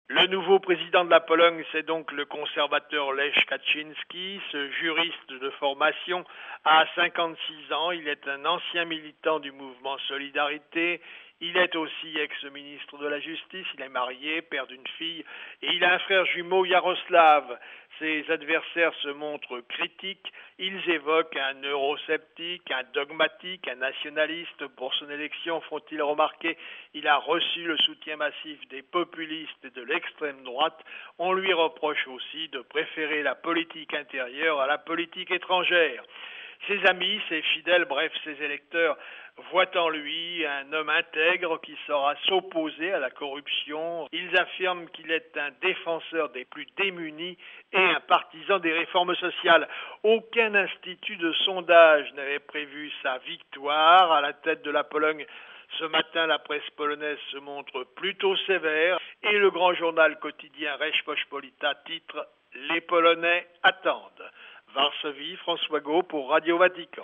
Le nouveau président de la Pologne, c'est donc le conservateur Lech Kaczynski. Ce juriste de formation a 56 ans. Il est un ancien militant du mouvement Solidarité. Il est aussi ex-ministre de la Justice. Il est marié, père d'une fille, et il a un frère jumeau, Yaroslav. Ses adversaires se montrent critiques. Ils évoquent un eurosceptique, un dogmatique, un nationaliste. Pour son élection, font-ils remarquer, il a reçu le soutien massif des populistes et de l'extrême droite. On lui reproche aussi de préférer la politique intérieure à la politique étrangère. Ses amis, ses fidèles, bref, ses électeurs voient en lui un homme intègre qui saura s'opposer à la corruption. Ils affirment qu'il est un défenseur des plus démunis et un partisan des réformes sociales. Aucun institut de sondage n'avait prévu sa victoire à la tête de la Pologne. Ce matin, la presse polonaise se montre plutôt sévère et le grand journal quotidien Rzeczpospolita titre « Les Polonais attendent ». Varsovie, François Gault pour Radio Vatican.